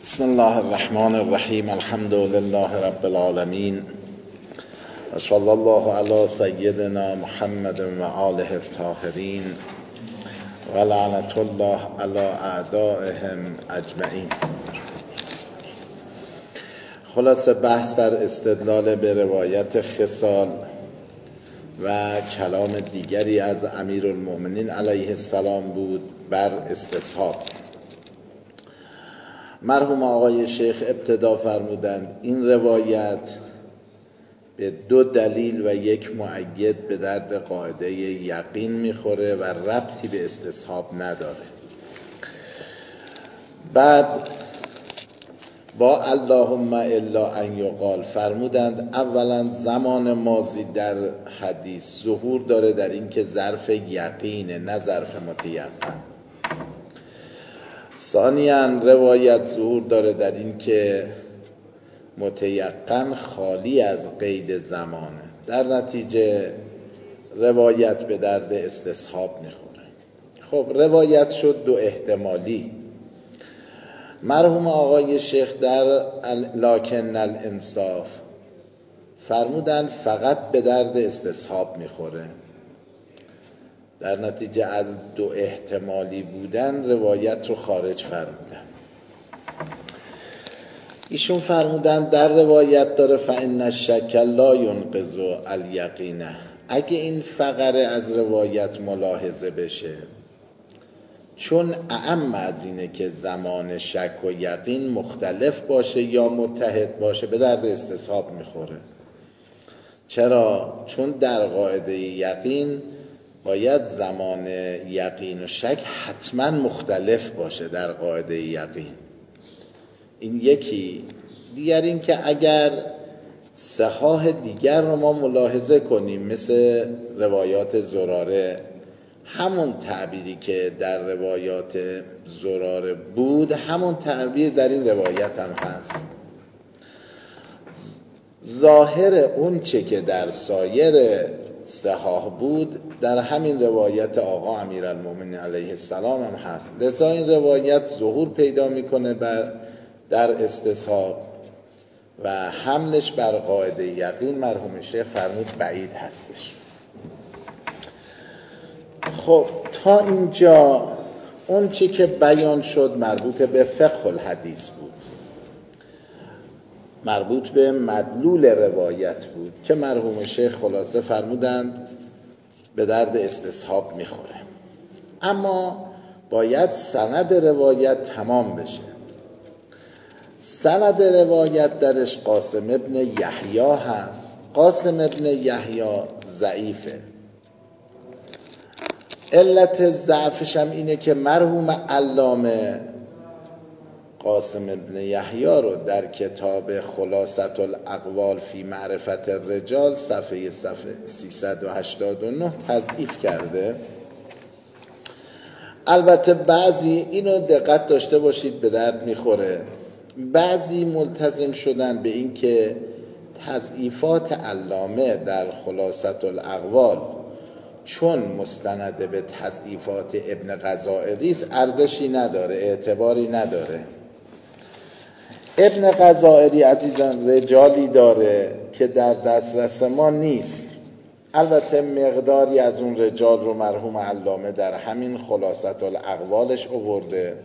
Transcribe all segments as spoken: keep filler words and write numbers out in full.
بسم الله الرحمن الرحیم. الحمد لله رب العالمین و صلی الله علی سیدنا محمد و آله الطاهرین و لعنت الله علی اعدائهم اجمعین. خلاصه بحث در استدلال به روایت خصال و کلام دیگری از امیرالمؤمنین علیه السلام بود بر استصحاب. مرحوم آقای شیخ ابتدا فرمودند این روایت به دو دلیل و یک مؤید به درد قاعده یقین میخوره و ربطی به استصحاب نداره. بعد با اللهم الا ان یقال فرمودند اولا زمان ماضی در حدیث ظهور داره در این که ظرف یقینه نه ظرف متیقن. ثانیاً روایت ظهور داره در این که متیقن خالی از قید زمانه، در نتیجه روایت به درد استصحاب میخوره. خب روایت شد دو احتمالی. مرحوم آقای شیخ در لکن الانصاف فرمودن فقط به درد استصحاب میخوره، در نتیجه از دو احتمالی بودن روایت رو خارج فرمودن. ایشون فرمودن در روایت داره فإن الشک لا ينقض الیقین. اگه این فقره از روایت ملاحظه بشه، چون اعم از اینه که زمان شک و یقین مختلف باشه یا متحد باشه به درد استصحاب میخوره. چرا؟ چون در قاعده یقین باید زمان یقین و شک حتما مختلف باشه در قاعده یقین. این یکی. دیگر این که اگر صحاح دیگر رو ما ملاحظه کنیم مثل روایات زراره، همون تعبیری که در روایات زراره بود همون تعبیر در این روایت هم هست. ظاهر اون چه که در سایر صحاح بود در همین روایت آقا امیرالمؤمنین علیه السلام هم هست. لذا این روایت ظهور پیدا میکنه بر در استصحاب و حملش بر قاعده یقین مرحوم شیخ فرمود بعید هستش. خب تا اینجا اون چی که بیان شد مربوط به فقه الحدیث بود، مربوط به مدلول روایت بود که مرحوم شیخ خلاصه فرمودند به درد استصحاب میخوره. اما باید سند روایت تمام بشه. سند روایت درش قاسم ابن یحیی هست. قاسم ابن یحیی ضعیفه. علت ضعفش هم اینه که مرحوم علامه قاسم ابن یحیی رو در کتاب خلاصة الاقوال فی معرفت الرجال صفحه صفحه سیصد و هشتاد و نه تضعیف کرده. البته بعضی اینو دقت داشته باشید به درد میخوره، بعضی ملتزم شدن به این که تضعیفات علامه در خلاصة الاقوال چون مستند به تضعیفات ابن غزائری است ارزشی نداره، اعتباری نداره. ابن غزائری عزیزان رجالی داره که در دسترس ما نیست. البته مقداری از اون رجال رو مرحوم علامه در همین خلاصة الاقوالش آورده.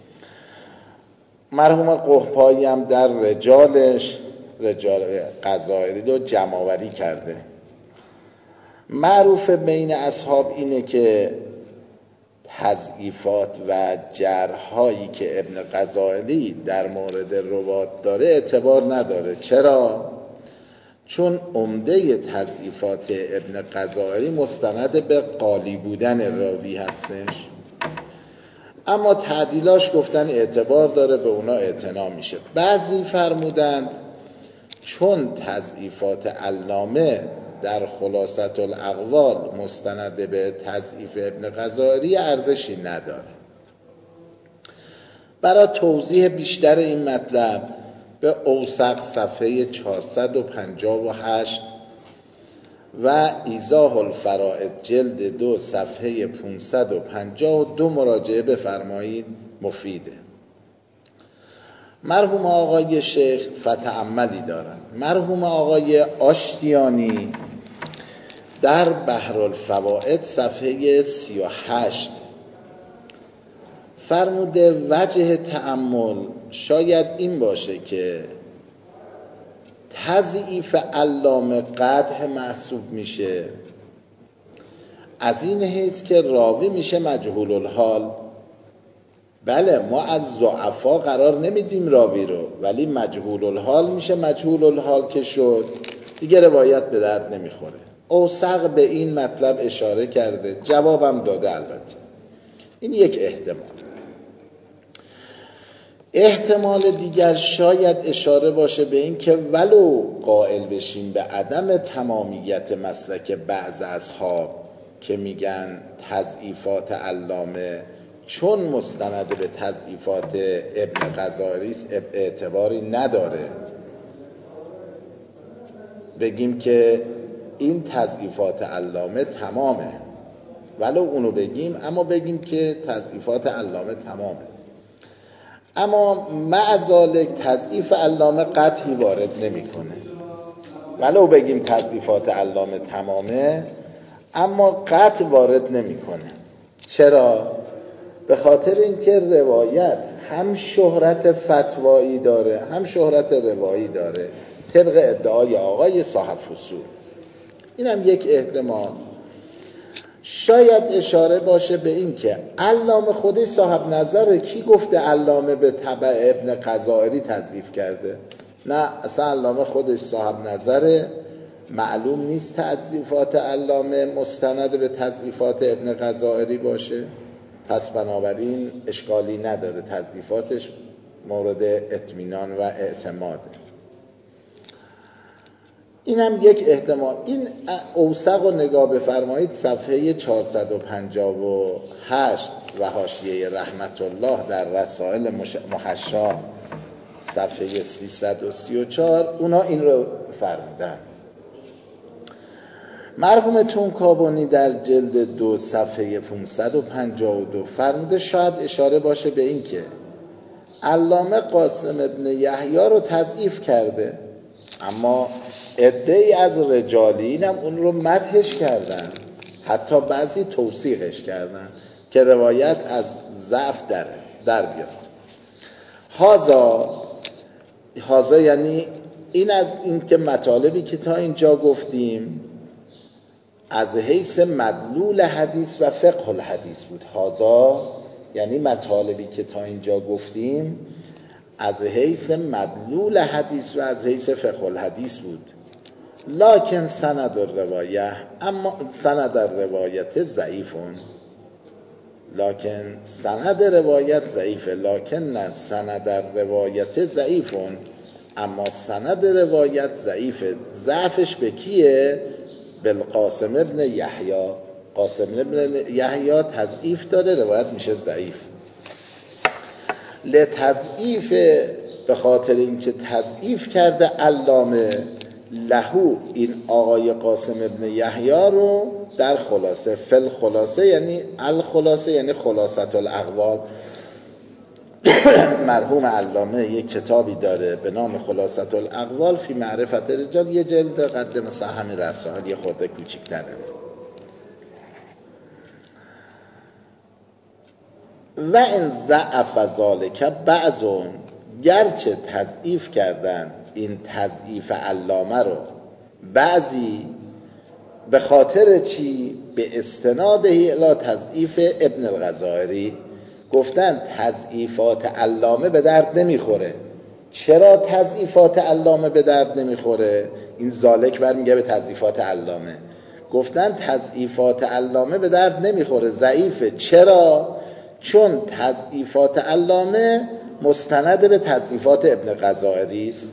مرحوم قحطبی هم در رجالش رجال غزائری رو جمع‌آوری کرده. معروف بین اصحاب اینه که تضعیفات و جرح‌هایی که ابن غزائری در مورد روات داره اعتبار نداره. چرا؟ چون عمده تضعیفات ابن غزائری مستند به قالی بودن راوی هستش، اما تعدیلاش گفتن اعتبار داره، به اونا اعتنا میشه. بعضی فرمودند چون تضعیفات علامه در خلاصة الاقوال مستند به تضعیف ابن غزائری ارزشی نداره. برای توضیح بیشتر این مطلب به اوسق صفحه چهارصد و پنجاه و هشت و ایضاح الفرائض جلد دو صفحه پانصد و پنجاه و دو مراجعه بفرمایید، مفیده. مرحوم آقای شیخ فتأملی دارن. مرحوم آقای آشتیانی در بحرالفوائد صفحه سی و هشت فرموده وجه تأمل شاید این باشه که تضعیف علامه قدح محسوب میشه از این حیث که راوی میشه مجهول الحال. بله ما از ضعفا قرار نمیدیم راوی رو، ولی مجهول الحال میشه. مجهول الحال که شد دیگه روایت به درد نمیخوره. اوسق به این مطلب اشاره کرده، جوابم داده. البته این یک احتمال. احتمال دیگر شاید اشاره باشه به این که ولو قائل بشیم به عدم تمامیت مسلک بعض اصحاب که میگن تضعیفات علامه چون مستند به تضعیفات ابن غزالی است اعتباری نداره، بگیم که این تضعیفات علامه تمامه، ولو اونو بگیم، اما بگیم که تضعیفات علامه تمامه. اما معذالک تضعیف علامه قطعی وارد نمیکنه. ولو بگیم تضعیفات علامه تمامه اما قطع وارد نمیکنه. چرا؟ به خاطر اینکه روایت هم شهرت فتوایی داره هم شهرت روایی داره طبق ادعای آقای صاحب فصول. این هم یک احتمال. شاید اشاره باشه به این که علامه خودش صاحب نظره. کی گفته علامه به تبع ابن غزائری تضعیف کرده؟ نه، اصلا علامه خودش صاحب نظره. معلوم نیست تضعیفات علامه مستند به تضعیفات ابن غزائری باشه، پس بنابراین اشکالی نداره، تضعیفاتش مورد اطمینان و اعتماده. این هم یک احتمال. این اوسق و نگاه بفرمایید صفحه چهارصد و پنجاه و هشت و حاشیه رحمت الله در رسائل محشا صفحه سیصد و سی و چهار اونا این رو فرمودن. مرحوم تونکابونی در جلد دو صفحه پانصد و پنجاه و دو فرموده شاید اشاره باشه به این که علامه قاسم ابن یحیی رو تضعیف کرده، اما عده‌ای از رجالین هم اون رو مدحش کردن، حتی بعضی توثیقش کردن که روایت از ضعف در در بیاد. هازا هازا یعنی این از این که مطالبی که تا اینجا گفتیم از حیث مدلول حدیث و فقه الحدیث بود. هازا یعنی مطالبی که تا اینجا گفتیم از حیث مدلول حدیث و از حیث فقه الحدیث بود. لکن سند الروایه اما سند الروایت ضعیفون لکن سند روایت ضعیفه لکن سند الروایت ضعیفون اما سند روایت ضعیفه. ضعفش به کیه؟ بالقاسم ابن یحیی. قاسم ابن یحیی تضعیف داره، روایت میشه ضعیف. لتضعیف به خاطر اینکه تضعیف کرده علامه لهو این آقای قاسم ابن یحیی رو در خلاصه فل خلاصه یعنی الخلاصه یعنی خلاصت الاقوال. مرحوم علامه یک کتابی داره به نام خلاصت الاقوال فی معرفت رجال، یه جلد قد مثلا همین رسائل، یه خورده کوچیک‌تره. و این ضعف ذالک بعضون، گرچه تضعیف کردن این تضعیف علامه رو بعضی به خاطر چی؟ به استناده الی تضعیف ابن الغزائری. گفتن تضعیفات علامه به درد نمیخوره. چرا تضعیفات علامه به درد نمیخوره؟ این ذالک برمیگه به تضعیفات علامه. گفتن تضعیفات علامه به درد نمیخوره، ضعیفه. چرا؟ چون تضعیفات علامه مستند به تضعیفات ابن غزائری است.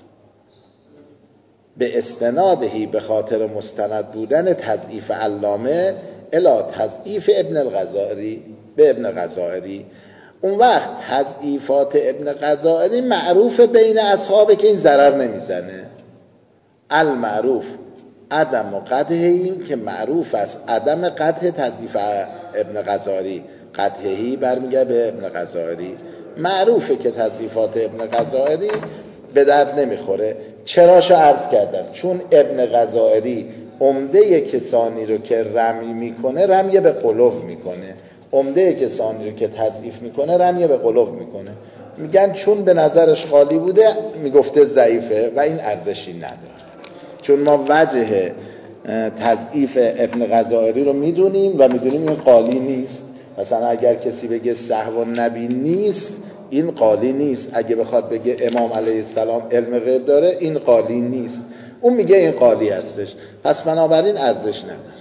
به استنادهی به خاطر مستند بودن تضعیف علامه الی تضعیف ابن الغزائری به ابن غزائری. اون وقت تضعیفات ابن غزائری معروف بین اصحابه که این ضرر نمیزنه. المعروف عدم و قدحهی، که معروف است عدم قدح تضعیف ابن غزائری. قدحهی برمیگه به ابن غزائری معروفه که تضعیفات ابن غزائری به درد نمیخوره. چراشو عرض کردم؟ چون ابن غزائری عمده کسانی رو که رمی میکنه رمی به قلوب میکنه، عمده کسانی رو که تضعیف میکنه رمی به قلوب میکنه. میگن چون به نظرش خالی بوده میگفته ضعیفه و این ارزشی نداره. چون ما وجه تضعیف ابن غزائری رو میدونیم و میدونیم این قالی نیست. مثلا اگر کسی بگه صحو النبی نیست، این قالی نیست. اگه بخواد بگه امام علیه السلام علم غیب داره، این قالی نیست. اون میگه این قالی هستش، پس بنابراین ارزش نداره.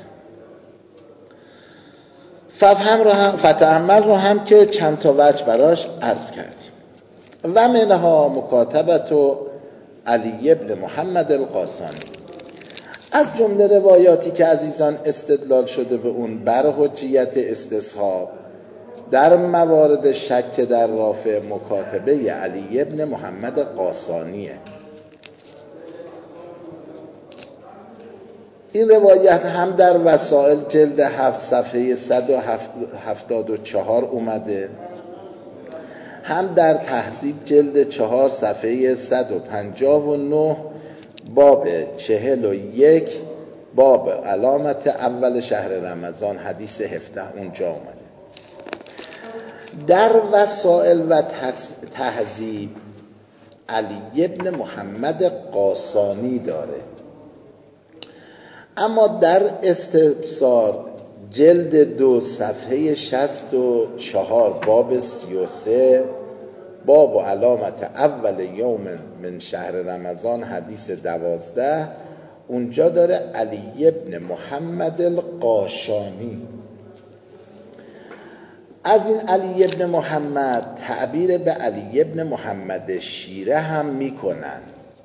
فهم رو هم فتعمل رو هم که چند تا وجه براش عرض کردیم. و منها مکاتبت و علی ابن محمد القاسانی، از جمله روایاتی که عزیزان استدلال شده به اون بر حجیت استصحاب در موارد شک در رافع مکاتبه علی ابن محمد قاسانیه. این روایت هم در وسائل جلد هفت صفحه صد و هفتاد و چهار اومده، هم در تهذیب جلد چهار صفحه صد و پنجاه و نه باب چهل و یک باب علامت اول شهر رمضان حدیث هفده اونجا اومده. در وسائل و تهذیب علی ابن محمد قاسانی داره، اما در استبصار جلد دو صفحه شصت و چهار باب سی و سه باب و علامت اول یوم من شهر رمضان حدیث دوازده اونجا داره علی ابن محمد القاشانی. از این علی ابن محمد تعبیر به علی ابن محمد شیره هم میکنن.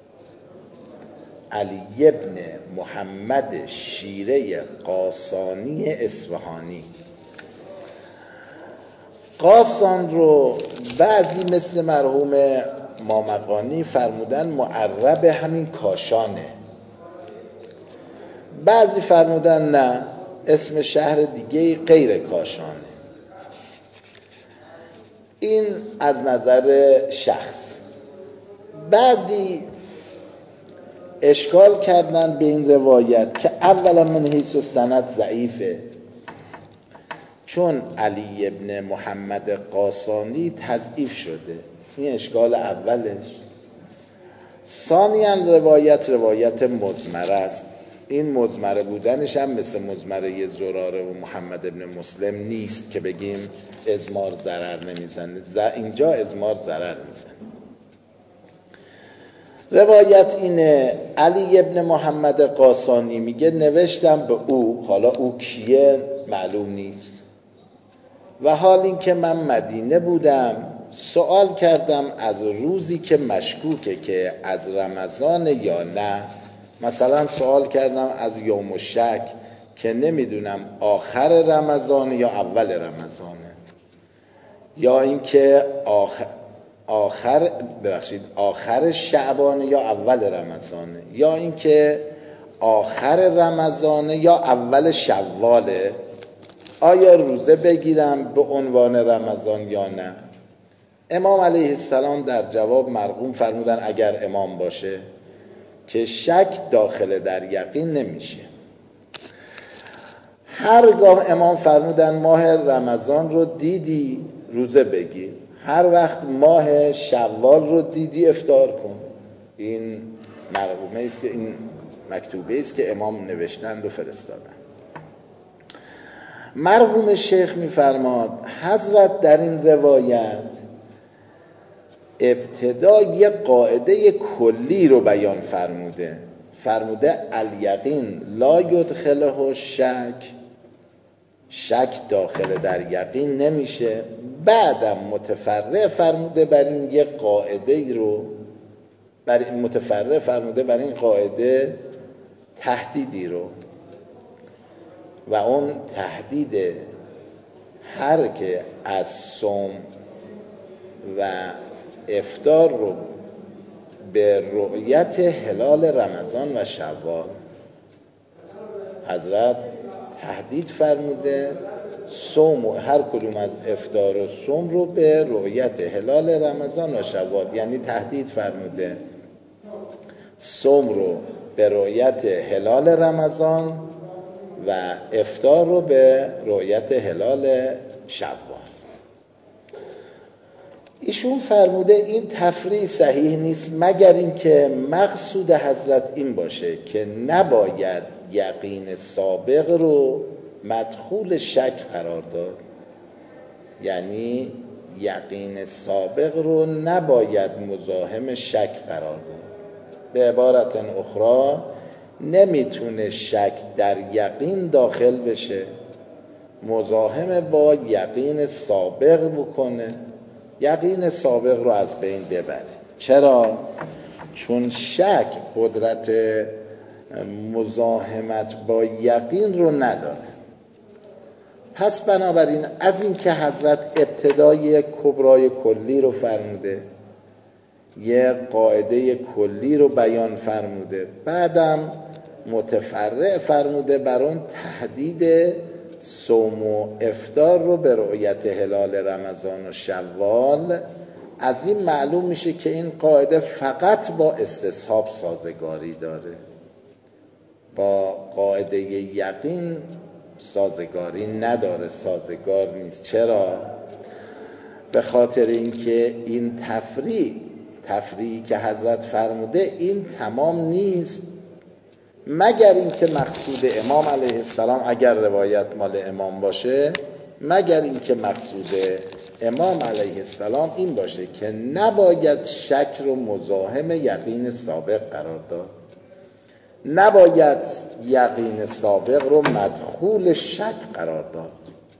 علی ابن محمد شیره قاسانی اصفهانی. قاسان رو بعضی مثل مرحوم مامقانی فرمودن معرب همین کاشانه، بعضی فرمودن نه اسم شهر دیگه غیر کاشانه. این از نظر شخص. بعضی اشکال کردن به این روایت که اولا من حیث و سند ضعیفه، چون علی ابن محمد قاسانی تضعیف شده. این اشکال اولش. ثانیاً روایت روایت مضمره است. این مضمره بودنش هم مثل مضمره زراره و محمد ابن مسلم نیست که بگیم اضمار ضرر نمیزنه. اینجا اضمار ضرر میزنه. روایت اینه علی ابن محمد قاسانی میگه نوشتم به او، حالا او کیه معلوم نیست، و حال این که من مدینه بودم سوال کردم از روزی که مشکوکه که از رمضان یا نه. مثلا سوال کردم از یوم الشک که نمیدونم آخر رمضان یا اول رمضانه، یا اینکه آخر آخر ببخشید آخر شعبان یا اول رمضانه، یا اینکه آخر رمضانه یا اول شواله. آیا روزه بگیرم به عنوان رمضان یا نه؟ امام علیه السلام در جواب مرقوم فرمودن اگر امام باشه که شک داخل در یقین نمیشه. هرگاه امام فرمودن ماه رمضان رو دیدی روزه بگیر، هر وقت ماه شوال رو دیدی افطار کن. این مرقومه است که این مکتوبه است که امام نوشتند و فرستادن. مرحوم شیخ می‌فرماد حضرت در این روایت ابتدا یک قاعده کلی رو بیان فرموده. فرموده الیقین لا یدخله شک، شک داخل در یقین نمیشه. بعدم متفرع فرموده بر این یک قاعده رو، بر این متفرع فرموده بر این قاعده تهدیدی رو، و اون تهدید هر که از صوم و افطار رو به رؤیت هلال رمضان و شوال حضرت تهدید فرموده صوم و هر کدوم از افطار و صوم رو به رؤیت هلال رمضان و شوال، یعنی تهدید فرموده صوم رو به رؤیت هلال رمضان و افطار رو به رؤیت هلال شوال. ایشون فرموده این تفریع صحیح نیست مگر اینکه مقصود حضرت این باشه که نباید یقین سابق رو مدخول شک قرار داد، یعنی یقین سابق رو نباید مزاحم شک قرار داد. به عبارت اخرى نمیتونه شک در یقین داخل بشه، مزاحم با یقین سابق بکنه، یقین سابق رو از بین ببره. چرا؟ چون شک قدرت مزاحمت با یقین رو نداره. پس بنابراین از این که حضرت ابتدای کبرای کلی رو فرموده، یه قاعده کلی رو بیان فرموده، بعدم متفرع فرموده بر اون تهدید صوم و افطار رو به رؤیت هلال رمضان و شوال، از این معلوم میشه که این قاعده فقط با استصحاب سازگاری داره، با قاعده یقین سازگاری نداره، سازگار نیست. چرا؟ به خاطر اینکه این تفریع تفریعی که حضرت فرموده این تمام نیست مگر اینکه مقصود امام علیه السلام، اگر روایت مال امام باشه، مگر اینکه مقصود امام علیه السلام این باشه که نباید شک رو مزاحم یقین سابق قرار داد، نباید یقین سابق رو مدخول شک قرار داد.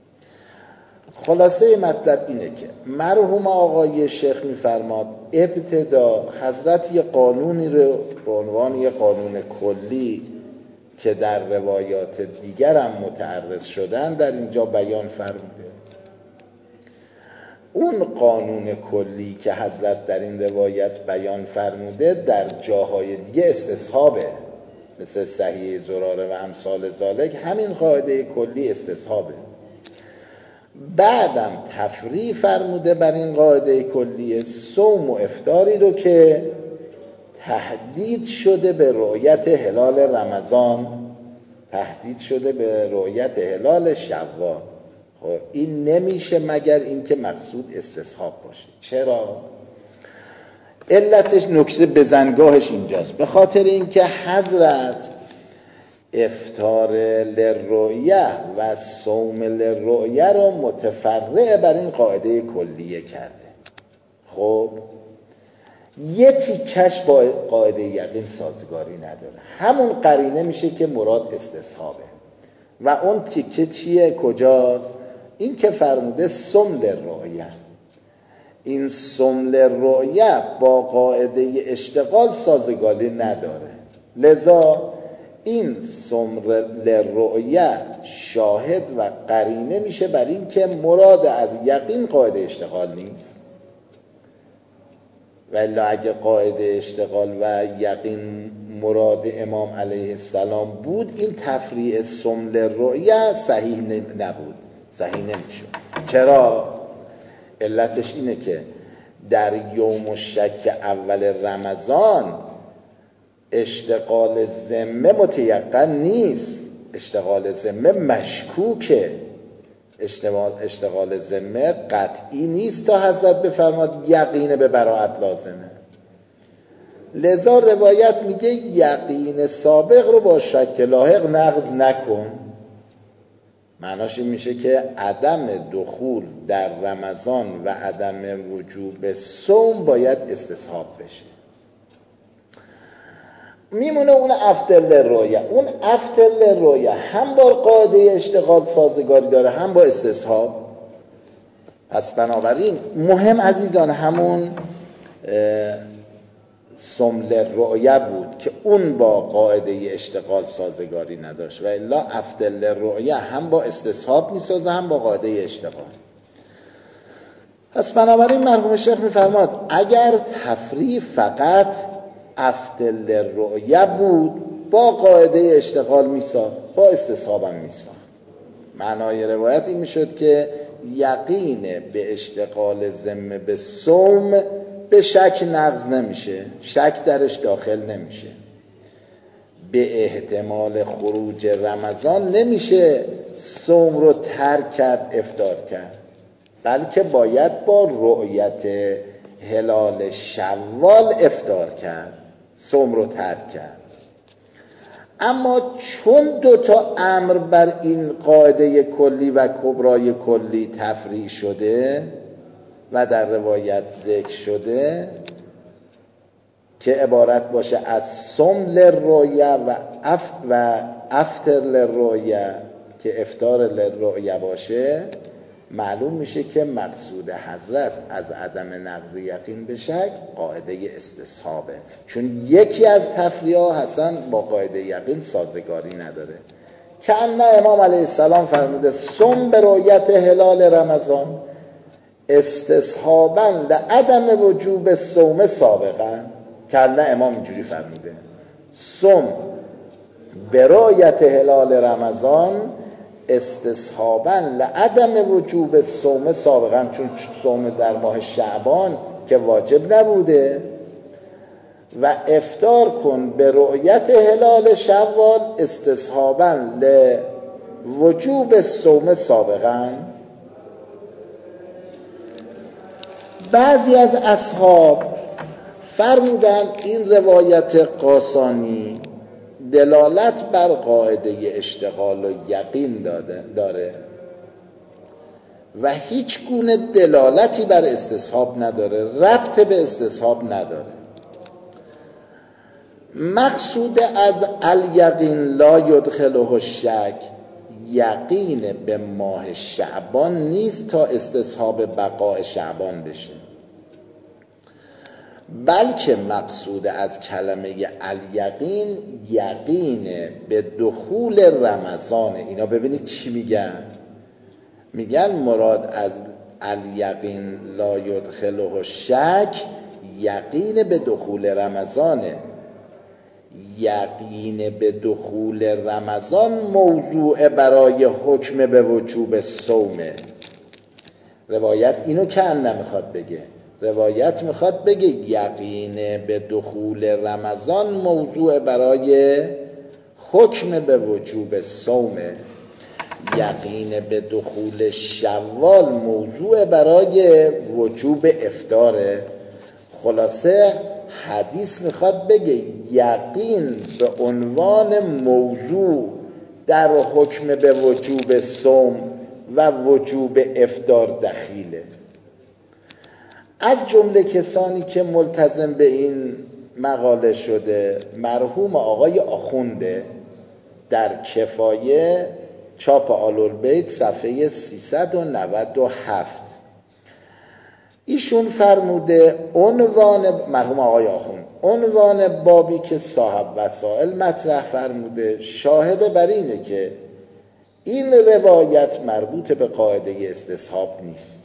خلاصه مطلب اینه که مرحوم آقای شیخ میفرماد ابتدا حضرت یه قانونی رو به عنوان یه قانون کلی که در روایات دیگر هم متعرض شدن در اینجا بیان فرموده. اون قانون کلی که حضرت در این روایت بیان فرموده در جاهای دیگه استصحابه، مثل صحیح زراره و امثال ذالک همین قاعده کلی استصحابه. بعدم تفریع فرموده بر این قاعده کلی صوم و افطاری رو که تهدید شده به رؤیت هلال رمضان، تهدید شده به رؤیت هلال شوال. خب این نمیشه مگر اینکه مقصود استصحاب باشه. چرا؟ علتش نکته بزنگاهش اینجاست، به خاطر اینکه حضرت افطار للرؤیه و صوم للرؤیه رو متفرع بر این قاعده کلیه کرده. خب یه تیکش با قاعده یقین سازگاری نداره، همون قرینه میشه که مراد استصحابه. و اون تیکه چیه؟ کجاست؟ این که فرموده صوم للرؤیه، این صوم للرؤیه با قاعده اشتغال سازگاری نداره، لذا این صوم للرؤیه شاهد و قرینه میشه بر این که مراد از یقین قاعده اشتغال نیست. ولی اگه قاعده اشتغال و یقین مراد امام علیه السلام بود، این تفریع صوم للرؤیه صحیح نبود، صحیح نمیشد. چرا؟ علتش اینه که در یوم الشک اول رمضان اشتغال ذمه متیقن نیست، اشتغال ذمه مشکوکه، اشتغال اشتغال ذمه قطعی نیست تا حضرت بفرماد یقین به براءت لازمه. لذا روایت میگه یقین سابق رو با شک لاحق نقض نکن. معناش این میشه که عدم دخول در رمضان و عدم وجوب صوم باید استصحاب بشه. میمونه اون افضل للرؤیه. اون افضل للرؤیه هم با قاعده اشتغال سازگاری داره هم با استصحاب. پس بنابراین مهم عزیزان همون صوم للرؤیه بود که اون با قاعده اشتغال سازگاری نداشت، و الا افضل للرؤیه هم با استصحاب میسازه هم با قاعده اشتغال. پس بنابراین مرحوم شیخ میفرماد اگر تفریع فقط افضل للرؤیه بود با قاعده اشتغال میساخت، با استصحاب هم میساخت. معنای روایت این میشد که یقین به اشتغال ذمه به صوم به شک نقض نمیشه، شک درش داخل نمیشه. به احتمال خروج رمضان نمیشه صوم رو ترک کرد، افطار کرد، بلکه باید با رؤیت هلال شوال افطار کرد، صوم رو ترک کرد. اما چون دو تا امر بر این قاعده کلی و کبرای کلی تفریع شده و در روایت ذکر شده که عبارت باشه از صوم للرؤیا و اف و افطر للرؤیا که افطار للرؤیا باشه، معلوم میشه که مقصود حضرت از عدم نقض یقین به شک قاعده استصحابه، چون یکی از تفریع‌ها اصلا با قاعده یقین سازگاری نداره. که ان امام علیه السلام فرموده صوم به رؤیت هلال رمضان استصحابا لعدم وجوب صوم سابقا. که ان امام اینجوری فرموده صوم به رؤیت هلال رمضان استصحابا لعدم وجوب صوم سابقا، چون صوم در ماه شعبان که واجب نبوده، و افطار کن به رؤیت هلال شوال استصحابا لوجوب صوم سابقا. بعضی از اصحاب فرمودند این روایت قاسانی دلالت بر قاعده اشتغال و یقین داره و هیچ گونه دلالتی بر استصحاب نداره، ربط به استصحاب نداره. مقصود از الیقین لا یدخله الشک یقین به ماه شعبان نیست تا استصحاب بقاء شعبان بشه، بلکه مقصود از کلمه الیقین یقین به دخول رمضان. اینا ببینید چی میگن، میگن مراد از الیقین لا یدخله الشک یقین به دخول رمضانه. یقین به دخول رمضان موضوع برای حکم به وجوب صومه. روایت اینو که نمیخواد بگه، روایت میخواد بگه یقین به دخول رمضان موضوع برای حکم به وجوب صومه. یقین به دخول شوال موضوع برای وجوب افطاره. خلاصه حدیث میخواد بگه یقین به عنوان موضوع در حکم به وجوب صوم و وجوب افطار دخیله. از جمله کسانی که ملتزم به این مقاله شده مرحوم آقای آخونده در کفایه چاپ آل‌البیت صفحه سیصد و نود و هفت. ایشون فرموده عنوان مرحوم آقای آخوند عنوان بابی که صاحب وسائل مطرح فرموده شاهد بر اینه که این روایت مربوط به قاعده استصحاب نیست.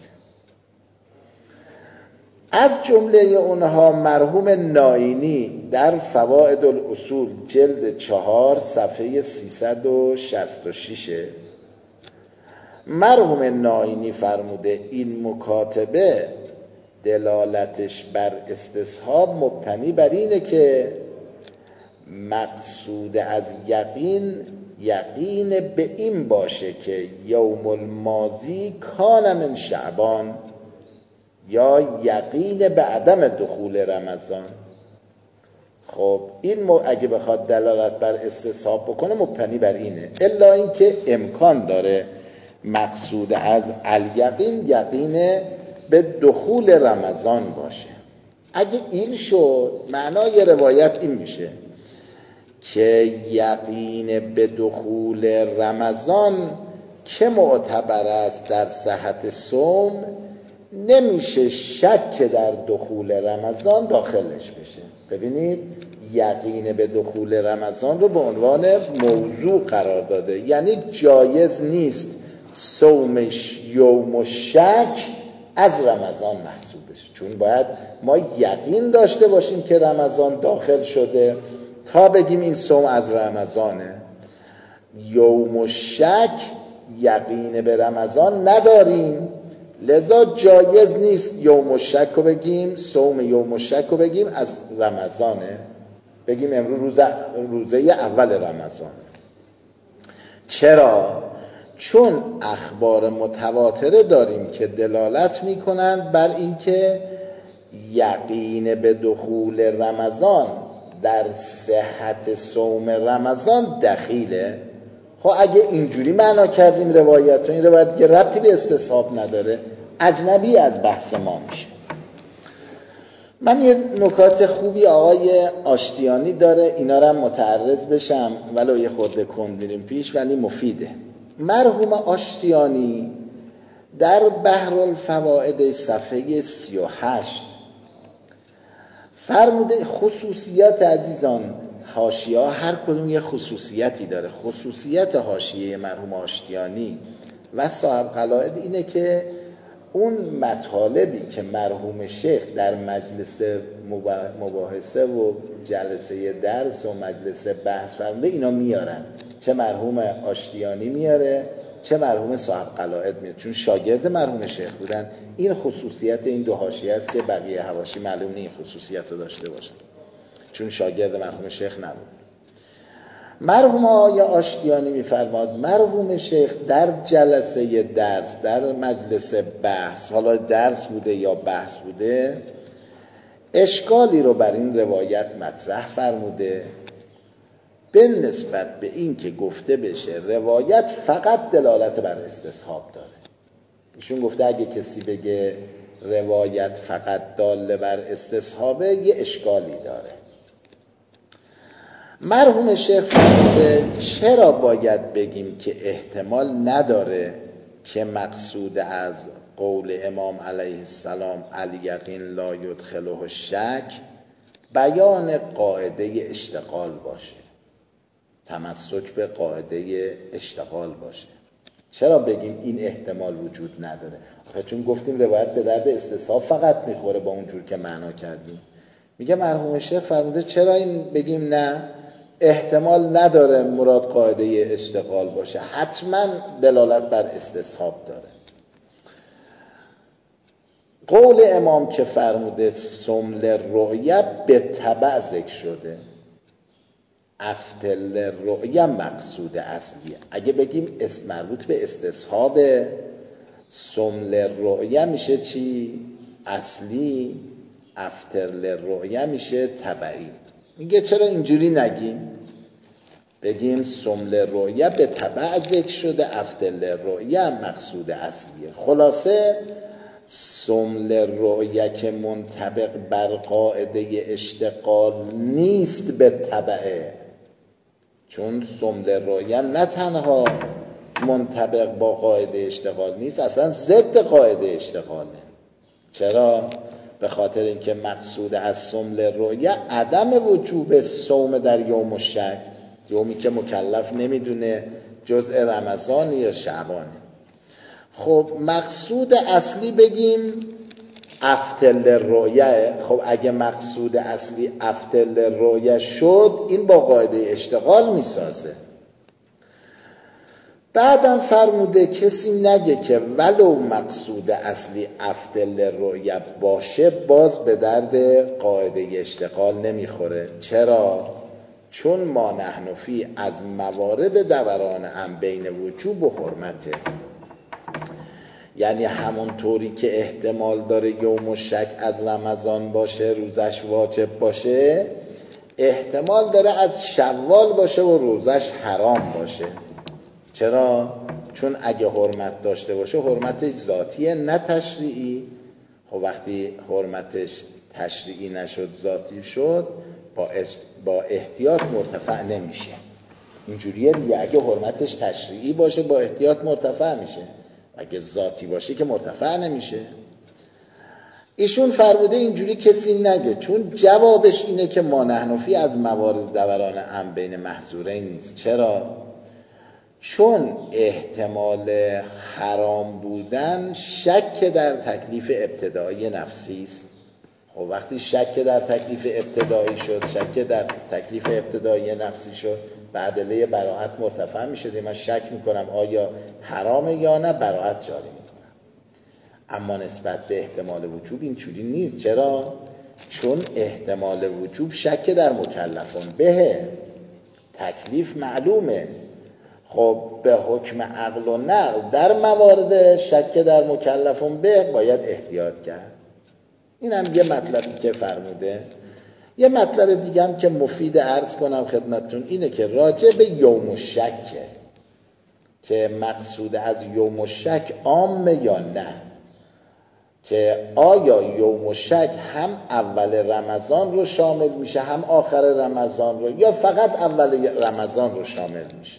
از جمله اونها مرحوم نائینی در فوائد الاصول جلد چهار صفحه سیصد و شصت و شش. مرحوم نائینی فرموده این مکاتبه دلالتش بر استصحاب مبتنی بر اینه که مقصود از یقین یقین به این باشه که یوم الماضی کان من شعبان، یا یقین به عدم دخول رمضان. خب این اگه بخواد دلالت بر استصحاب بکنه مبتنی بر اینه، الا اینکه امکان داره مقصود از الیقین یقین به دخول رمضان باشه. اگه این شد معنای روایت این میشه که یقین به دخول رمضان که معتبر است در صحت صوم نمیشه شک در دخول رمضان داخلش بشه. ببینید یقین به دخول رمضان رو به عنوان موضوع قرار داده، یعنی جایز نیست صومش یوم شک از رمضان محسوبش، چون باید ما یقین داشته باشیم که رمضان داخل شده تا بگیم این صوم از رمضانه. یوم شک یقین به رمضان نداریم، لذا جایز نیست یوم الشک رو بگیم، صوم یوم الشک رو بگیم از رمضانه، بگیم امروز روز روزه اول رمضان. چرا؟ چون اخبار متواتره داریم که دلالت میکنند بر اینکه یقین به دخول رمضان در صحت صوم رمضان دخیله. خب اگه اینجوری معنا کردیم روایت رو، این روایت دیگه ربطی به استصحاب نداره، اجنبی از بحث ما میشه. من یه نکات خوبی آقای آشتیانی داره، اینا رو هم متعرض بشم، ولو یه خورده کند میریم پیش ولی مفیده. مرحوم آشتیانی در بحرالفوائد صفحه سی و هشت فرموده خصوصیات عزیزان، حاشیه ها هر کدوم یه خصوصیتی داره. خصوصیت حاشیه مرحوم آشتیانی و صاحب قلائد اینه که اون مطالبی که مرحوم شیخ در مجلس مباحثه و جلسه درس و مجلس بحث فرموده اینا میارن، چه مرحوم آشتیانی میاره چه مرحوم صاحب قلائد میاره، چون شاگرد مرحوم شیخ بودن. این خصوصیت این دو حاشیه است که بقیه حواشی معلوم نیست این خصوصیت رو داشته باشن، چون شاگرد مرحوم شیخ نبود. مرحوم آقای آشتیانی میفرماد مرحوم شیخ در جلسه درس، در مجلس بحث، حالا درس بوده یا بحث بوده، اشکالی رو بر این روایت مطرح فرموده به نسبت به این که گفته بشه روایت فقط دلالت بر استصحاب داره. ایشون گفته اگه کسی بگه روایت فقط داله بر استصحابه یه اشکالی داره. مرحوم شیخ فرموده چرا باید بگیم که احتمال نداره که مقصود از قول امام علیه السلام الیقین لا یدخله الشک بیان قاعده اشتغال باشه، تمسک به قاعده اشتغال باشه؟ چرا بگیم این احتمال وجود نداره؟ آخه چون گفتیم روایت به درد استصحاب فقط میخوره با اون جور که معنا کردیم. میگه مرحوم شیخ فرموده چرا این بگیم نه احتمال نداره مراد قاعده اشتغال باشه، حتما دلالت بر استصحاب داره. قول امام که فرموده سمل رؤیه به تبع ذکر شده، افتل رؤیه مقصود اصلی. اگه بگیم اسم مربوط به استصحاب، سمل رؤیه میشه چی؟ اصلی، افتل رؤیه میشه تبعی. میگه چرا اینجوری نگیم؟ بگیم سمل رؤیه به تبع ذکر شده، افتل رؤیه مقصود اصلیه. خلاصه سمل رؤیه که منطبق بر قاعده اشتغال نیست به تبعه، چون سمل رؤیه نه تنها منطبق با قاعده اشتغال نیست، اصلا ضد قاعده اشتغاله. چرا؟ به خاطر اینکه مقصود از سمل رؤیه عدم وجوب صوم در یوم الشک، یومی که مکلف نمیدونه جزء رمضان یا شعبانه. خب مقصود اصلی بگیم افتل رؤیه. خب اگه مقصود اصلی افتل رؤیه شد این با قاعده اشتغال میسازه. بعدم فرموده کسی نگه که ولو مقصود اصلی افتل رؤیه باشه باز به درد قاعده اشتغال نمیخوره. چرا؟ چون ما نحن فی از موارد دوران هم بین وجوب و حرمته، یعنی همون طوری که احتمال داره یوم الشک از رمضان باشه روزش واجب باشه، احتمال داره از شوال باشه و روزش حرام باشه. چرا؟ چون اگه حرمت داشته باشه حرمتش ذاتیه نه تشریعی. خب وقتی حرمتش تشریعی نشد ذاتی شد با با احتیاط مرتفع نمیشه. اینجوریه دیگه، اگه حرمتش تشریعی باشه با احتیاط مرتفع میشه، اگه ذاتی باشه که مرتفع نمیشه. ایشون فرموده اینجوری کسی نگه، چون جوابش اینه که ما نحن فی از موارد دوران هم بین محظورین نیست. چرا؟ چون احتمال حرام بودن شک در تکلیف ابتدایی نفسی است. و وقتی شک در تکلیف ابتدایی شد، شک در تکلیف ابتدایی نفسی شد، به ادله براءت مرتفع میشه. من شک میکنم آیا حرامه یا نه، براءت جاری میکنم. اما نسبت به احتمال وجوب این چوری نیست. چرا؟ چون احتمال وجوب شک در مکلفون به تکلیف معلومه. خب به حکم عقل و نقل در موارد شک در مکلفون به باید احتیاط کرد. این هم یه مطلبی که فرموده. یه مطلب دیگه هم که مفید عرض کنم خدمتتون اینه که راجع به یوم الشک، که مقصود از یوم الشک عامه یا نه، که آیا یوم الشک هم اول رمضان رو شامل میشه هم آخر رمضان رو، یا فقط اول رمضان رو شامل میشه.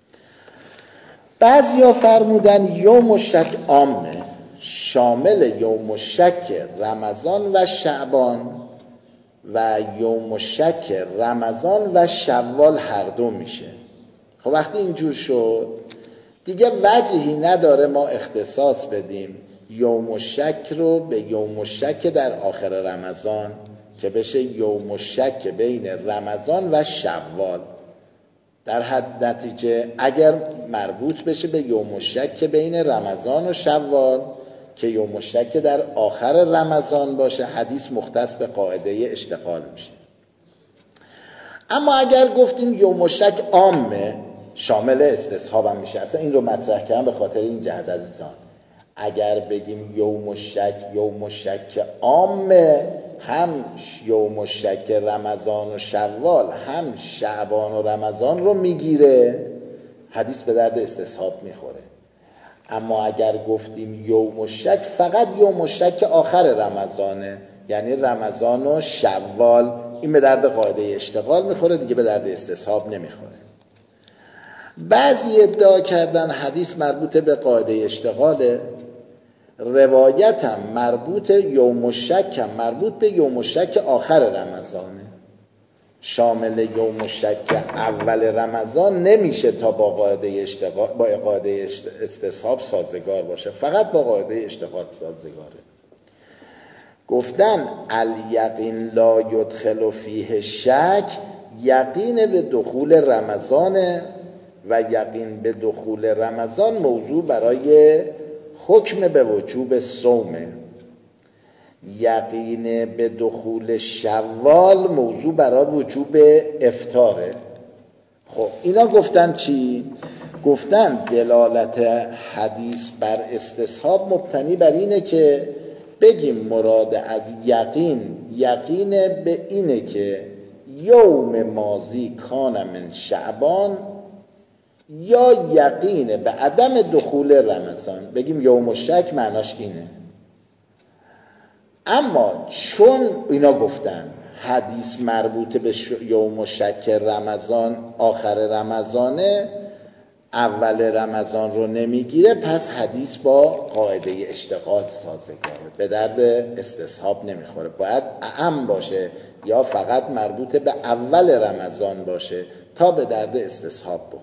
بعضیا فرمودن یوم الشک عامه، شامل یوم الشک رمضان و شعبان و یوم الشک رمضان و شوال هر دو میشه. خب وقتی اینجور شد دیگه وجهی نداره ما اختصاص بدیم یوم الشک رو به یوم الشک در آخر رمضان که بشه یوم الشک بین رمضان و شوال. در حد نتیجه اگر مربوط بشه به یوم الشک بین رمضان و شوال که یوم الشک در آخر رمضان باشه، حدیث مختص به قاعده اشتغال میشه. اما اگر گفتیم یوم الشک عامه، شامل استصحاب هم میشه. اصلا این رو مطرح کردم به خاطر این جهت عزیزان. اگر بگیم یوم الشک یوم الشک عامه، هم یوم الشک رمضان و شوال هم شعبان و رمضان رو میگیره، حدیث به درد استصحاب میخوره. اما اگر گفتیم یوم الشک فقط یوم الشک آخر رمضانه، یعنی رمضان و شوال، این به درد قاعده اشتغال میخوره، دیگه به درد استصحاب نمیخوره. بعضی ادعا کردن حدیث مربوط به قاعده اشتغاله، روایت هم مربوط یوم الشک هم مربوط به یوم الشک آخر رمضانه، شامل یوم الشک اول رمضان نمیشه تا با قاعده اشتغال با قاعده استصحاب سازگار باشه، فقط با قاعده اشتغال سازگاره. گفتن الیقین لا یدخل فیه شک، یقین به دخول رمضان و یقین به دخول رمضان موضوع برای حکم به وجوب صومه. یقین به دخول شوال موضوع برای وجوب افطاره. خب اینا گفتن چی؟ گفتن دلالت حدیث بر استصحاب مبتنی بر اینه که بگیم مراد از یقین یقین به اینه که یوم ماضی کان من شعبان، یا یقین به عدم دخول رمضان. بگیم یوم الشک معناش اینه. اما چون اینا گفتن حدیث مربوط به یوم الشک رمضان آخر رمضانه، اول رمضان رو نمیگیره، پس حدیث با قاعده اشتغال سازگاره، به درد استصحاب نمیخوره. باید اعم باشه یا فقط مربوط به اول رمضان باشه تا به درد استصحاب بخوره.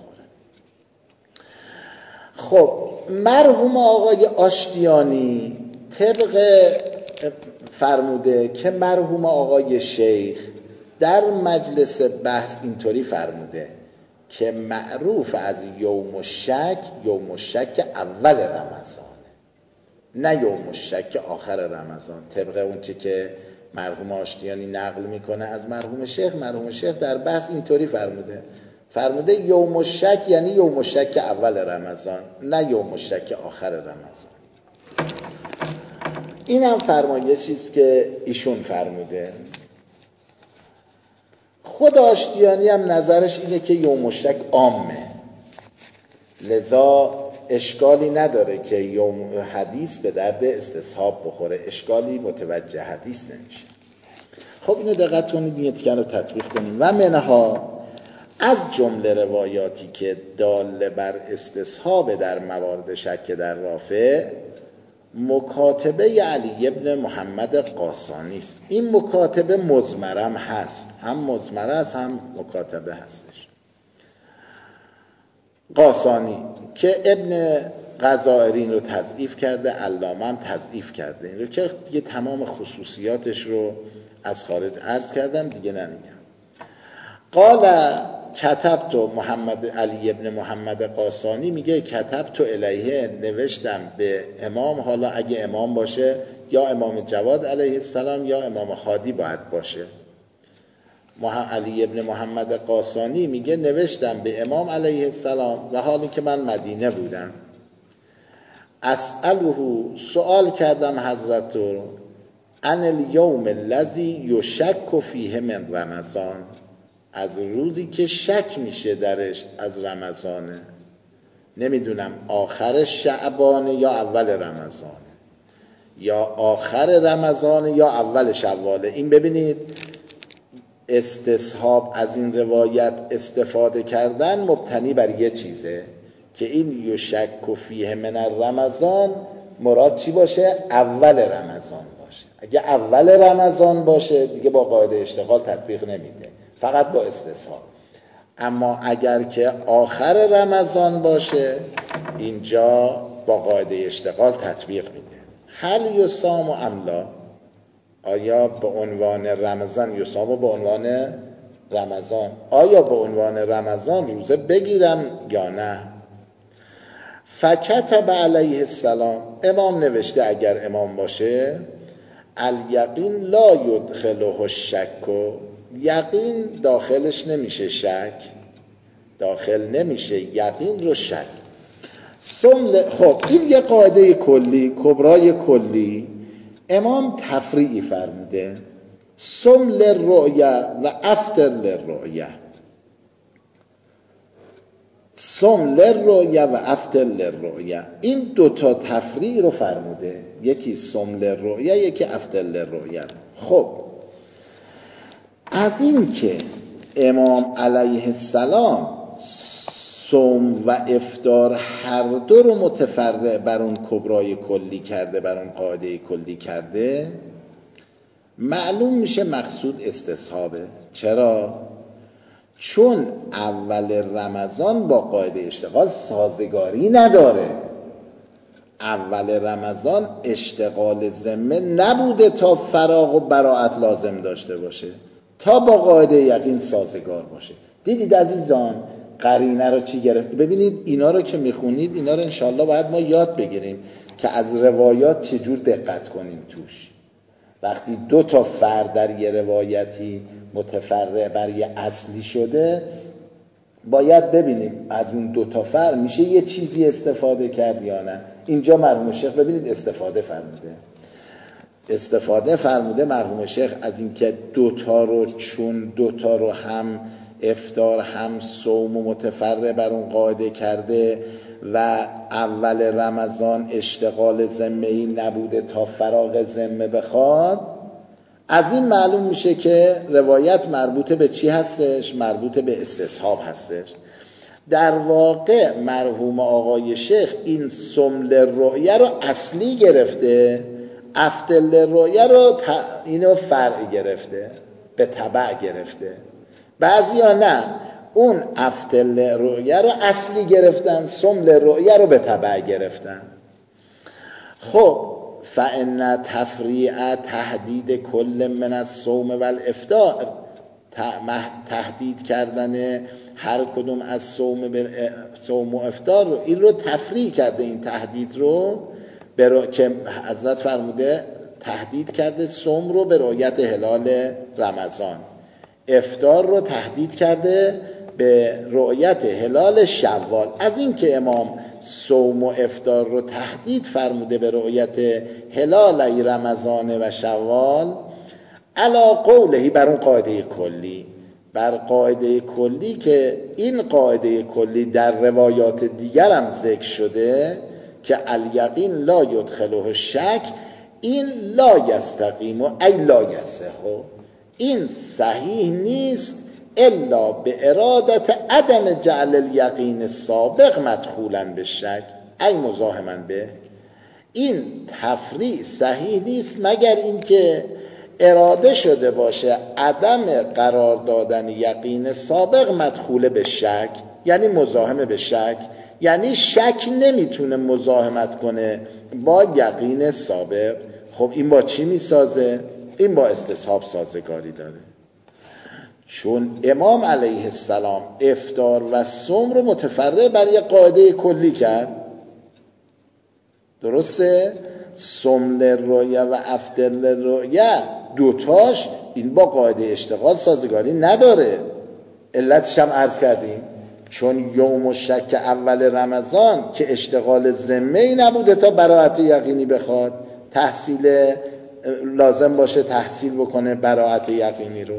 خب مرحوم آقای آشتیانی طبق فرموده که مرحوم آقای شیخ در مجلس بحث اینطوری فرموده که معروف از یوم الشک یوم الشک اول رمضانه، نه یوم الشک آخر رمضان. طبق اون چی که مرحوم آشتیانی نقل میکنه از مرحوم شیخ، مرحوم شیخ در بحث اینطوری فرموده فرموده یوم الشک یعنی یوم الشک اول رمضان، نه یوم الشک آخر رمضان. این هم فرمایشی است که ایشون فرموده. خود آشتیانی هم نظرش اینه که یوم الشک عامه، لذا اشکالی نداره که یوم حدیث به درد استصحاب بخوره، اشکالی متوجه حدیث نمیشه. خب اینو دقت کنید، این تیکه رو تطبیق کنیم. و منها، از جمله روایاتی که دال بر استصحاب در موارد شک در رافع، مکاتبه علی ابن محمد قاسانی است. این مکاتبه مضمرم هست، هم مضمره است هم مکاتبه هستش. قاسانی که ابن غزائری این رو تضعیف کرده، علامه هم تضعیف کرده این رو که دیگه تمام خصوصیاتش رو از خارج عرض کردم دیگه نمیگم. قال کتبت محمد علی ابن محمد قاسانی میگه کتبت الیه، نوشتم به امام، حالا اگه امام باشه یا امام جواد علیه السلام یا امام هادی باید باشه. علی ابن محمد قاسانی میگه نوشتم به امام علیه السلام و حالی که من مدینه بودم، اسأله، سوال کردم حضرت رو، عن الیوم الذی یشک فیه من رمضان، از روزی که شک میشه درش از رمضانه، نمیدونم آخر شعبانه یا اول رمضانه یا آخر رمضانه یا اول شواله. این ببینید استصحاب از این روایت استفاده کردن مبتنی بر یه چیزه که این یشک فیه من رمضان مراد چی باشه؟ اول رمضان باشه. اگه اول رمضان باشه دیگه با قاعده اشتغال تطبیق نمیده، فقط با استصحاب. اما اگر که آخر رمضان باشه اینجا با قاعده اشتغال تطبیق میده. هل یصام ام لا، آیا به عنوان رمضان یصام، به عنوان رمضان آیا به عنوان رمضان روزه بگیرم یا نه؟ فکتب علیه السلام، امام نوشته اگر امام باشه، الیقین لا یدخله الشک، یقین داخلش نمیشه شک، داخل نمیشه یقین رو شک. سمل، خب این یه قاعده کلی، کبرای کلی، امام تفریعی فرموده، سم للرؤیا و افطر للرؤیا، سم للرؤیا و افطر للرؤیا، این دوتا تفریع رو فرموده، یکی سم للرؤیا یکی افطر للرؤیا. خب از این که امام علیه السلام صوم و افطار هر دو رو متفرع بر اون کبرای کلی کرده، بر اون قاعده کلی کرده، معلوم میشه مقصود استصحابه. چرا؟ چون اول رمضان با قاعده اشتغال سازگاری نداره. اول رمضان اشتغال ذمه نبوده تا فراغ و براعت لازم داشته باشه، تا با قاعده یقین سازگار باشه. دیدید عزیزان قرینه رو چی گرفت؟ ببینید اینا رو که میخونید، اینا رو انشالله باید ما یاد بگیریم که از روایات چجور دقت کنیم توش. وقتی دو تا فرد در یه روایتی متفرع بر یه اصلی شده، باید ببینیم از اون دو تا فرد میشه یه چیزی استفاده کرد یا نه. اینجا مرحوم شیخ ببینید استفاده فرموده، استفاده فرموده مرحوم شیخ از اینکه دوتا رو، چون دوتا رو هم افطار هم صوم و متفرع بر اون قاعده کرده و اول رمضان اشتغال ذمه‌ای نبوده تا فراغ ذمه بخواد، از این معلوم میشه که روایت مربوط به چی هستش؟ مربوط به استصحاب هستش. در واقع مرحوم آقای شیخ این سمل رؤیه رو اصلی گرفته، افطر رؤیه رو ت... اینو فرع گرفته، به تبع گرفته. بعضی ها نه، اون افطر رؤیه رو اصلی گرفتن، سمل رؤیه رو به تبع گرفتن. خب فإن تفریع تهدید کل من الصوم و الافطار، تهدید کردن هر کدوم از صوم به صوم و افطار رو، این رو تفریع کرده، این تهدید رو برو... که حضرت فرموده تهدید کرده صوم رو به رؤیت هلال رمضان، افطار رو تهدید کرده به رؤیت هلال شوال. از این که امام صوم و افطار رو تهدید فرموده به رؤیت هلال رمضان و شوال، علا قولهی، بر اون قاعده کلی، بر قاعده کلی که این قاعده کلی در روایات دیگر هم ذکر شده که الیقین لا یدخله الشک، این لا یستقیم و ای لا یصح، این صحیح نیست الا به ارادت عدم جعل الیقین سابق مدخولا به شک ای مزاحما به. این تفریع صحیح نیست مگر اینکه اراده شده باشه عدم قرار دادن یقین سابق مدخول به شک، یعنی مزاحم به شک، یعنی شک نمیتونه مزاحمت کنه با یقین سابق. خب این با چی میسازه؟ این با استصحاب سازگاری داره. چون امام علیه السلام افطار و صوم رو متفرع بر یک قاعده کلی کرد، درسته؟ صوم للرؤیه و افطر للرؤیه دوتاش این با قاعده اشتغال سازگاری نداره. علتش هم عرض کردیم، چون یوم شک اول رمضان که اشتغال ذمه‌ای نبوده تا براءت یقینی بخواد تحصیل لازم باشه تحصیل بکنه براءت یقینی رو.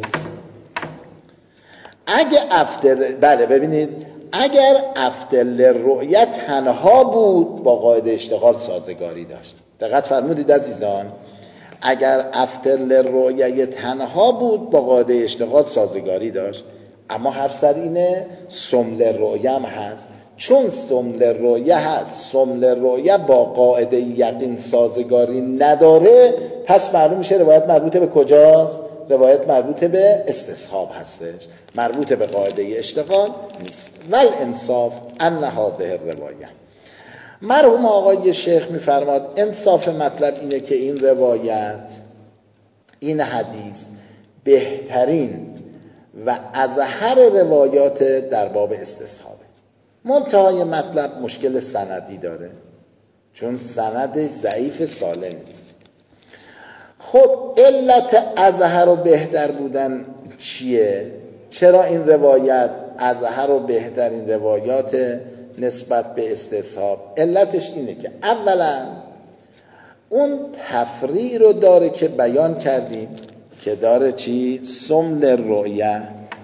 اگه افطر بله ببینید اگر افطر للرؤیه تنها بود با قاعده اشتغال سازگاری داشت. دقت فرمودید عزیزان، اگر افطر للرؤیه تنها بود با قاعده اشتغال سازگاری داشت. اما حرف سر اینه صوم للرؤیه هم هست. چون صوم للرؤیه هست، صوم للرؤیه با قاعده یقین سازگاری نداره، پس معلوم میشه روایت مربوط به کجاست؟ روایت مربوط به استصحاب هستش، مربوط به قاعده اشتغال نیست. ول انصاف ان هذه الروایه. مرحوم آقای شیخ میفرماد انصاف مطلب اینه که این روایت، این حدیث بهترین و اظهر روایات در باب استصحابه. منتهای مطلب مشکل سندی داره، چون سندش ضعیف سالم نیست. خب علت اظهر و بهتر بودن چیه؟ چرا این روایت اظهر و بهترین روایات نسبت به استصحاب؟ علتش اینه که اولا اون تفریع رو داره که بیان کردیم که داره چی؟ صوم للرؤیه،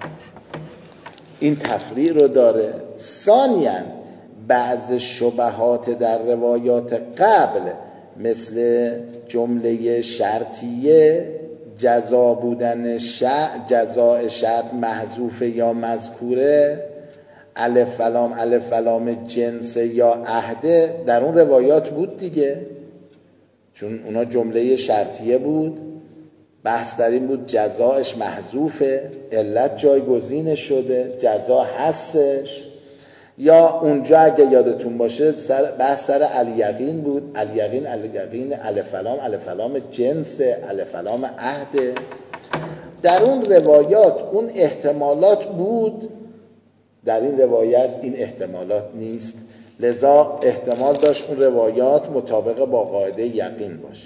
این تفریع رو داره. ثانیاً بعض شبهات در روایات قبل مثل جمله شرطیه جزا بودن شرط، جزاء شرط محذوف یا مذکوره، الف لام الف لام جنس یا عهده، در اون روایات بود دیگه، چون اونا جمله شرطیه بود. بحث در این بود جزاش محذوفه، علت جایگزین شده، جزا هستش. یا اونجا اگه یادتون باشه سر بحث سر الیقین بود، الیقین الیقین الف لام الف لام جنس الف لام عهد. در اون روایات اون احتمالات بود، در این روایت این احتمالات نیست، لذا احتمال داشت اون روایات مطابق با قاعده یقین باشه.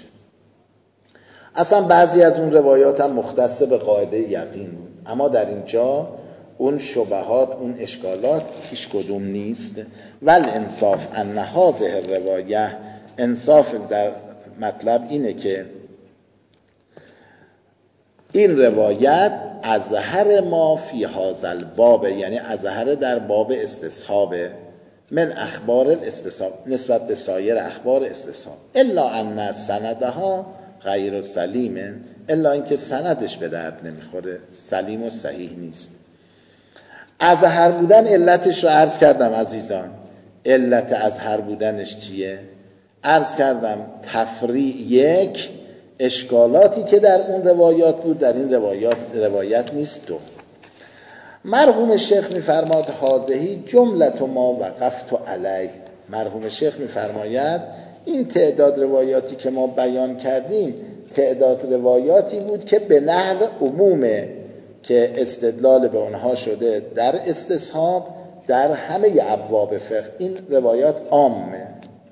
اصلا بعضی از اون روایات هم مختص به قاعده یقین بود، اما در اینجا اون شبهات، اون اشکالات هیچ کدوم نیست. ول انصاف ان هذه الروایه، انصاف در مطلب اینه که این روایت اظهر ما فی هذا الباب، یعنی اظهر در باب استصحاب، من اخبار الاستصحاب، نسبت به سایر اخبار استصحاب، الا ان سندها غیر سلیم، الا اینکه سندش به درد نمیخوره، سلیم و صحیح نیست. اظهر بودن علتش رو عرض کردم عزیزان. علت اظهر بودنش چیه؟ عرض کردم تفریع یک، اشکالاتی که در اون روایات بود در این روایات روایت نیست. دو، مرحوم شیخ میفرماد هذهی جملت ما وقفت علیه. مرحوم شیخ میفرماید این تعداد روایاتی که ما بیان کردیم تعداد روایاتی بود که به نحو عمومه، که استدلال به اونها شده در استصحاب در همه ابواب فقه. این روایات عامه.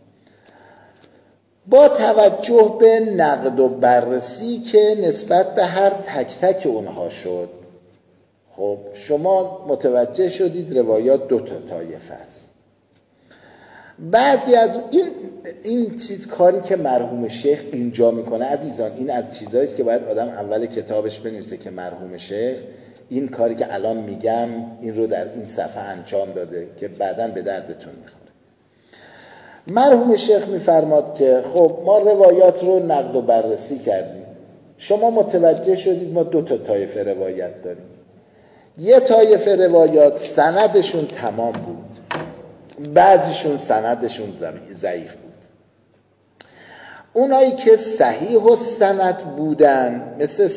با توجه به نقد و بررسی که نسبت به هر تک تک اونها شد، خب شما متوجه شدید روایات دو تا طایفه است. بعضی از این این چیز کاری که مرحوم شیخ اینجا میکنه عزیزان، این از چیزایی است که باید آدم اول کتابش بنویسه که مرحوم شیخ این کاری که الان میگم این رو در این صفحه انجام داده که بعداً به دردتون میخوره. مرحوم شیخ میفرماد که خب ما روایات رو نقد و بررسی کردیم، شما متوجه شدید ما دو تا طایفه روایت داریم. یه طایفه روایات سندشون تمام بود، بعضیشون سندشون ضعیف بود. اونایی که صحیح و سند بودن مثل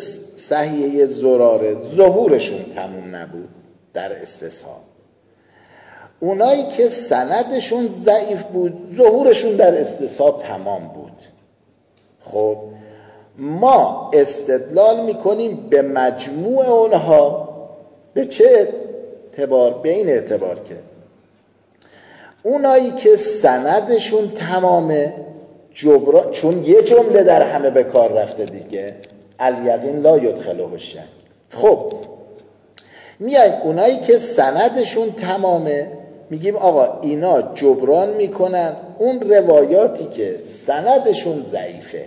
صحیحه زراره، ظهورشون تموم نبود در استصحاب. اونایی که سندشون ضعیف بود ظهورشون در استصحاب تمام بود. خب ما استدلال میکنیم به مجموع اونها. به چه اعتبار؟ به این اعتبار که اونایی که سندشون تمامه جبران، چون یه جمله در همه به کار رفته دیگه، الیقین لا یدخله الشک. خب میایم اونایی که سندشون تمامه میگیم آقا اینا جبران میکنن اون روایاتی که سندشون ضعیفه.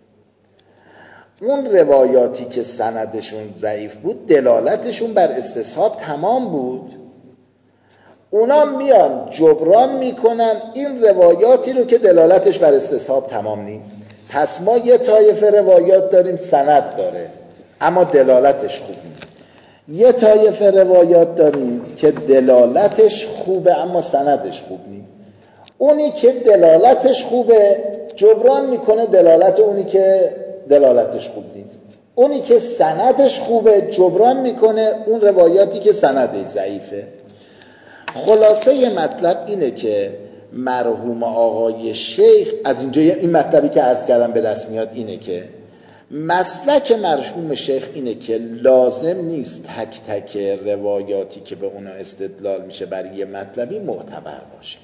اون روایاتی که سندشون ضعیف بود دلالتشون بر استصحاب تمام بود، اونا میان جبران میکنن این روایاتی رو که دلالتش بر استصحاب تمام نیست. پس ما یه طایفه روایات داریم سند داره اما دلالتش خوب نیست، یه طایفه روایات داریم که دلالتش خوبه اما سندش خوب نیست. اونی که دلالتش خوبه جبران میکنه دلالت اونی که دلالتش خوب نیست. اونی که سندش خوبه جبران میکنه اون روایاتی که سندش ضعیفه. خلاصه مطلب اینه که مرحوم آقای شیخ از اینجا این مطلبی که عرض کردم به دست میاد اینه که مسلک مرحوم شیخ اینه که لازم نیست تک تک روایاتی که به اونا استدلال میشه برای یه مطلبی معتبر باشه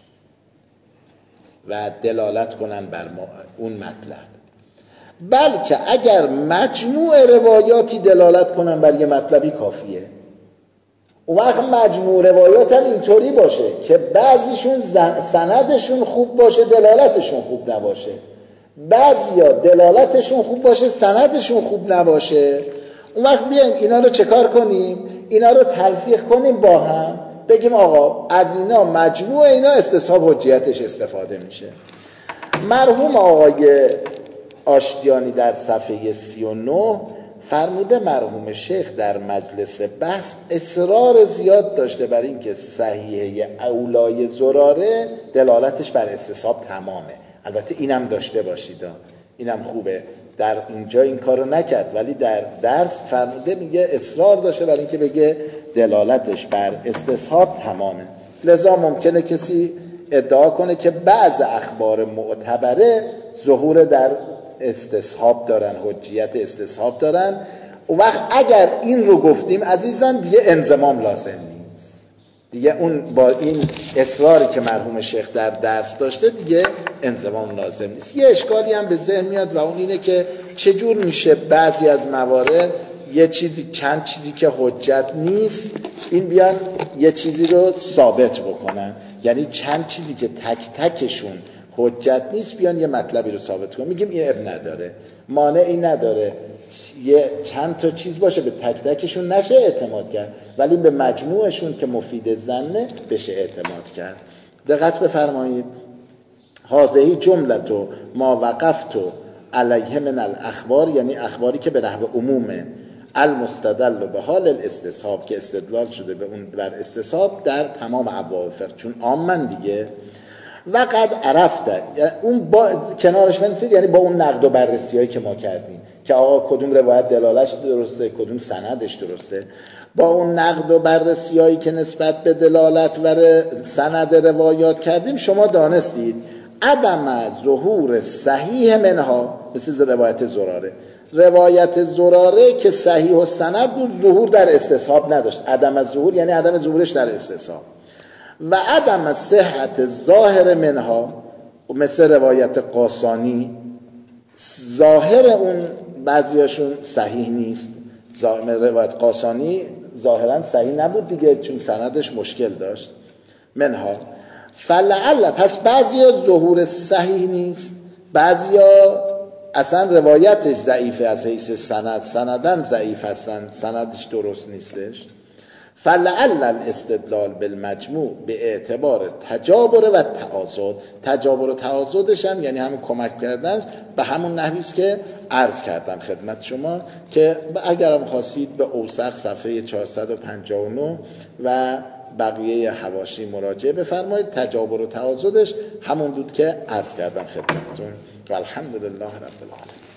و دلالت کنن بر اون مطلب، بلکه اگر مجموع روایاتی دلالت کنن بر یه مطلبی کافیه. اون وقت مجموع روایات هم اینطوری باشه که بعضیشون سندشون خوب باشه دلالتشون خوب نباشه، بعضیا دلالتشون خوب باشه سندشون خوب نباشه. اون وقت بیایم اینا رو چکار کنیم؟ اینا رو تلفیق کنیم با هم، بگیم آقا از اینا مجموع اینا استصحاب حجیتش استفاده میشه. مرحوم آقای آشتیانی در صفحه سی و نه فرموده مرحوم شیخ در مجلس بحث اصرار زیاد داشته بر این که صحیحه اولای زراره دلالتش بر استصحاب تمامه. البته اینم داشته باشید، اینم خوبه، در اینجا این کارو نکرد ولی در درس فرموده میگه اصرار داشته بر این که بگه دلالتش بر استصحاب تمامه. لذا ممکنه کسی ادعا کنه که بعض اخبار معتبره ظهور در استصحاب دارن، حجیت استصحاب دارن. اون وقت اگر این رو گفتیم عزیزان دیگه انضمام لازم نیست، دیگه اون با این اصراری که مرحوم شیخ در درس داشته دیگه انضمام لازم نیست. یه اشکالی هم به ذهن میاد و اون اینه که چجور میشه بعضی از موارد یه چیزی چند چیزی که حجت نیست این بیان یه چیزی رو ثابت بکنن، یعنی چند چیزی که تک تکشون حجت نیست بیان یه مطلبی رو ثابت کنن. میگیم این اب نداره، مانعی نداره یه چند تا چیز باشه به تک تکشون نشه اعتماد کرد ولی به مجموعشون که مفید ظنه بشه اعتماد کرد. دقت بفرمایید، هذه جملتو ما وقفتو علیه من الاخبار، یعنی اخباری که به نحو عمومه، المستدل به حال الاستصحاب که استدلال شده به اون بر استصحاب در تمام ابواب فقه، چون عامن دیگه. و قد عرفته، یعنی اون با کنارش بنویسید، یعنی با اون نقد و بررسیایی که ما کردیم که آقا کدوم روایت دلالتش درسته کدوم سندش درسته، با اون نقد و بررسیایی که نسبت به دلالت و سند روایات کردیم شما دانستید عدم ظهور صحیح منها، مثل روایت زراره. روایت زراره که صحیح و سند بود ظهور در استصحاب نداشت. عدم ظهور یعنی عدم ظهورش در استصحاب. و عدم صحت ظاهر منها، مثل روایت قاسانی ظاهر اون بعضیاشون صحیح نیست. روایت قاسانی ظاهرا صحیح نبود دیگه چون سندش مشکل داشت. منها فلعل، پس بعضیا ظهور صحیح نیست، بعضیا اصلا روایتش ضعیفه از حیث سند، سندن ضعیف هستن، سندش درست نیستش. فلعل الاستدلال بالمجموع به اعتبار تجابر و تعاضد، تجابر و تعاضدش هم یعنی همون کمک کردن به همون نحویست که عرض کردم خدمت شما که اگرم خواستید به اوسق صفحه چهارصد و پنجاه و نه و بقیه حواشی مراجعه بفرمایید. تجابر و تعاضدش همون بود که عرض کردم خدمتتون. و الحمدلله رب العالمین.